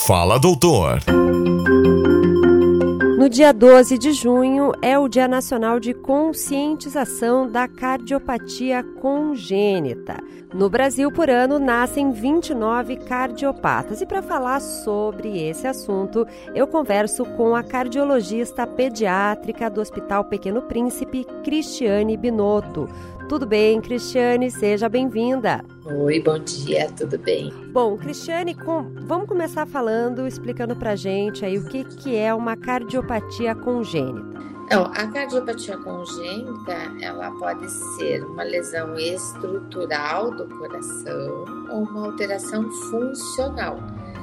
Fala, doutor. No dia 12 de junho é o Dia Nacional de Conscientização da Cardiopatia Congênita. No Brasil, por ano, nascem 29 cardiopatas. E para falar sobre esse assunto, eu converso com a cardiologista pediátrica do Hospital Pequeno Príncipe, Cristiane Binotto. Tudo bem, Cristiane? Seja bem-vinda. Oi, bom dia, tudo bem? Bom, Cristiane, vamos começar explicando pra gente aí o que é uma cardiopatia congênita. Então, a cardiopatia congênita, ela pode ser uma lesão estrutural do coração ou uma alteração funcional,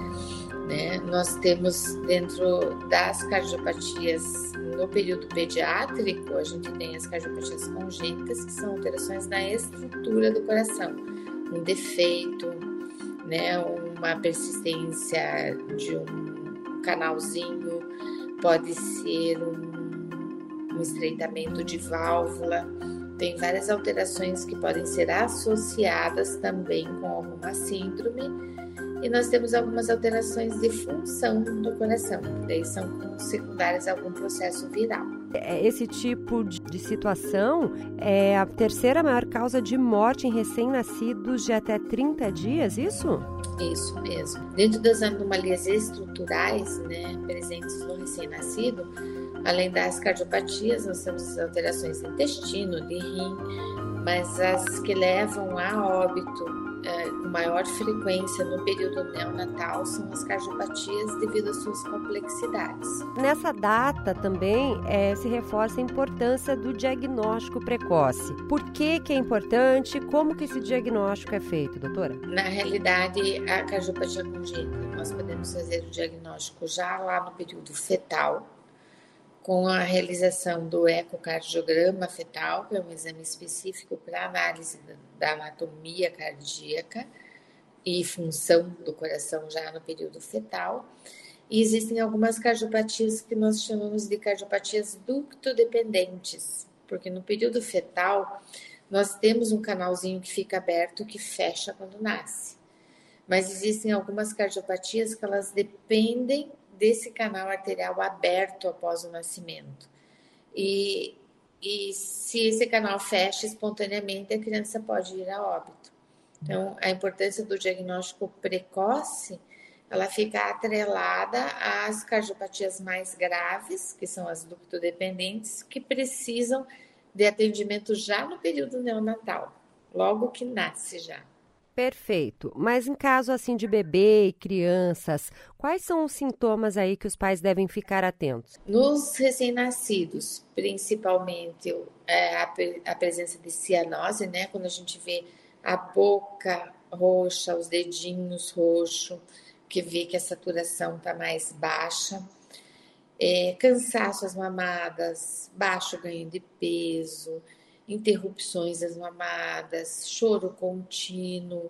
né? Nós temos dentro das cardiopatias, no período pediátrico, a gente tem as cardiopatías congênitas, que são alterações na estrutura do coração, um defeito, né, uma persistência de um canalzinho, pode ser um estreitamento de válvula. Tem várias alterações que podem ser associadas também com alguma síndrome. E nós temos algumas alterações de função do coração, daí são secundárias a algum processo viral. Esse tipo de situação é a terceira maior causa de morte em recém-nascidos de até 30 dias, isso? Isso mesmo. Dentro das anomalias estruturais, né, presentes no recém-nascido, além das cardiopatias, nós temos alterações de intestino, de rim, mas as que levam a óbito com maior frequência no período neonatal são as cardiopatias devido às suas complexidades. Nessa data também se reforça a importância do diagnóstico precoce. Por que é importante? Como que esse diagnóstico é feito, doutora? Na realidade, a cardiopatia congênita, nós podemos fazer o diagnóstico já lá no período fetal, com a realização do ecocardiograma fetal, que é um exame específico para análise da anatomia cardíaca e função do coração já no período fetal. E existem algumas cardiopatias que nós chamamos de cardiopatias ductodependentes, porque no período fetal nós temos um canalzinho que fica aberto que fecha quando nasce. Mas existem algumas cardiopatias que elas dependem desse canal arterial aberto após o nascimento. E se esse canal fecha espontaneamente, a criança pode ir a óbito. Então, a importância do diagnóstico precoce, ela fica atrelada às cardiopatias mais graves, que são as ductodependentes, que precisam de atendimento já no período neonatal, logo que nasce já. Perfeito. Mas em caso assim de bebê e crianças, quais são os sintomas aí que os pais devem ficar atentos? Nos recém-nascidos, principalmente a presença de cianose, né? Quando a gente vê a boca roxa, os dedinhos roxos, que vê que a saturação está mais baixa. Cansaço às mamadas, baixo ganho de peso, interrupções das mamadas, choro contínuo,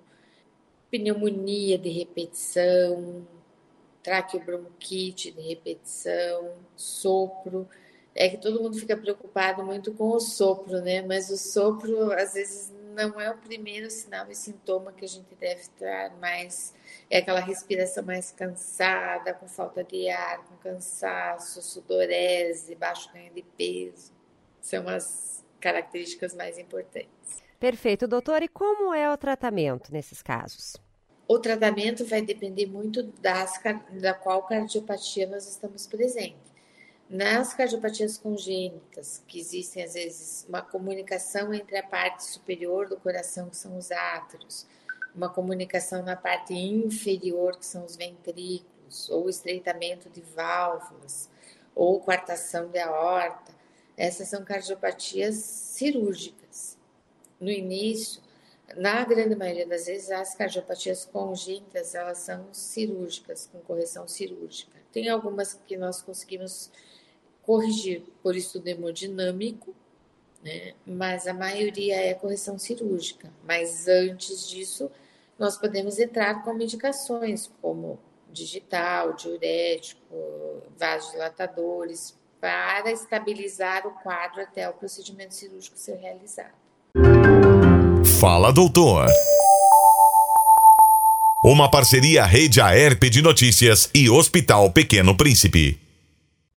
pneumonia de repetição, traqueobronquite de repetição, sopro. É que todo mundo fica preocupado muito com o sopro, né? Mas o sopro, às vezes, não é o primeiro sinal e sintoma que a gente deve estar mais. É aquela respiração mais cansada, com falta de ar, com cansaço, sudorese, baixo ganho de peso. São as características mais importantes. Perfeito, doutora. E como é o tratamento nesses casos? O tratamento vai depender muito da qual cardiopatia nós estamos presentes. Nas cardiopatias congênitas, que existem às vezes uma comunicação entre a parte superior do coração, que são os átrios, uma comunicação na parte inferior, que são os ventrículos, ou estreitamento de válvulas, ou coartação de aorta. Essas são cardiopatias cirúrgicas. No início, na grande maioria das vezes, as cardiopatias congênitas, elas são cirúrgicas, com correção cirúrgica. Tem algumas que nós conseguimos corrigir por estudo hemodinâmico, né? Mas a maioria é correção cirúrgica. Mas antes disso, nós podemos entrar com medicações, como digital, diurético, vasodilatadores, para estabilizar o quadro até o procedimento cirúrgico ser realizado. Fala, doutor. Uma parceria Rede Aerp de Notícias e Hospital Pequeno Príncipe.